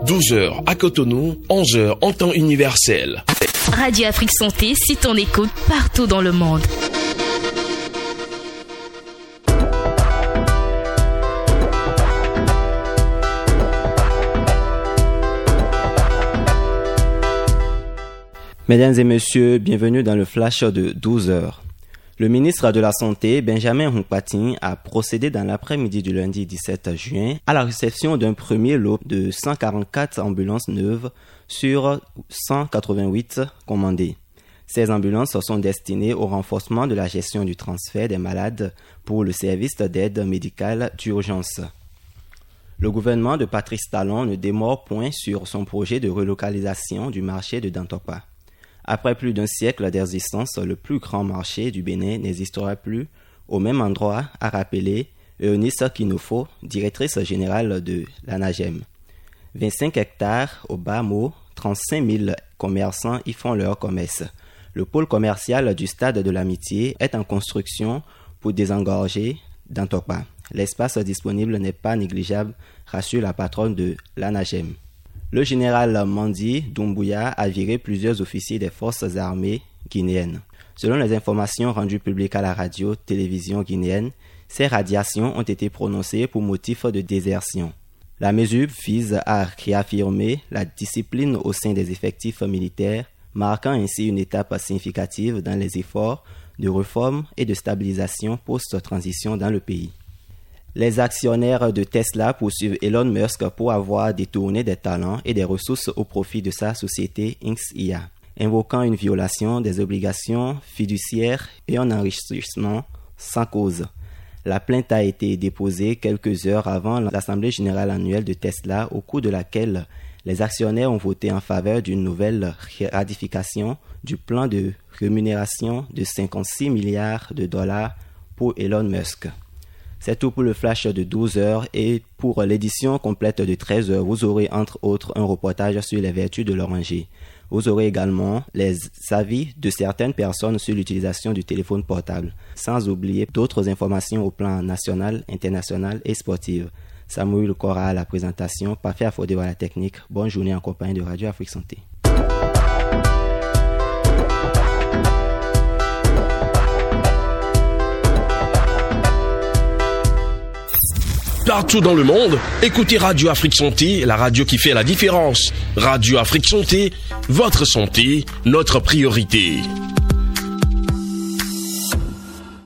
12h à Cotonou, 11h en temps universel. Radio Afrique Santé, c'est ton écoute partout dans le monde. Mesdames et messieurs, bienvenue dans le flash de 12h. Le ministre de la Santé, Benjamin Hunkpatin, a procédé dans l'après-midi du lundi 17 juin à la réception d'un premier lot de 144 ambulances neuves sur 188 commandées. Ces ambulances sont destinées au renforcement de la gestion du transfert des malades pour le service d'aide médicale d'urgence. Le gouvernement de Patrice Talon ne démord point sur son projet de relocalisation du marché de Dantokpa. Après plus d'un siècle d'existence, le plus grand marché du Bénin n'existera plus au même endroit, a rappelé Eunice Kinofo, directrice générale de l'ANAGEM. 25 hectares au bas mot, 35 000 commerçants y font leur commerce. Le pôle commercial du stade de l'Amitié est en construction pour désengorger Dantokpa. L'espace disponible n'est pas négligeable, rassure la patronne de l'ANAGEM. Le général Mandi Doumbouya a viré plusieurs officiers des forces armées guinéennes. Selon les informations rendues publiques à la radio-télévision guinéenne, ces radiations ont été prononcées pour motif de désertion. La mesure vise à réaffirmer la discipline au sein des effectifs militaires, marquant ainsi une étape significative dans les efforts de réforme et de stabilisation post-transition dans le pays. Les actionnaires de Tesla poursuivent Elon Musk pour avoir détourné des talents et des ressources au profit de sa société XIA, invoquant une violation des obligations fiduciaires et un enrichissement sans cause. La plainte a été déposée quelques heures avant l'Assemblée générale annuelle de Tesla, au cours de laquelle les actionnaires ont voté en faveur d'une nouvelle ratification du plan de rémunération de 56 milliards de dollars pour Elon Musk. C'est tout pour le flash de 12h et pour l'édition complète de 13h, vous aurez entre autres un reportage sur les vertus de l'oranger. Vous aurez également les avis de certaines personnes sur l'utilisation du téléphone portable, sans oublier d'autres informations au plan national, international et sportif. Samuel Cora à la présentation, Parfait Affordé à la technique. Bonne journée en compagnie de Radio Afrique Santé. Partout dans le monde, écoutez Radio Afrique Santé, la radio qui fait la différence. Radio Afrique Santé, votre santé, notre priorité.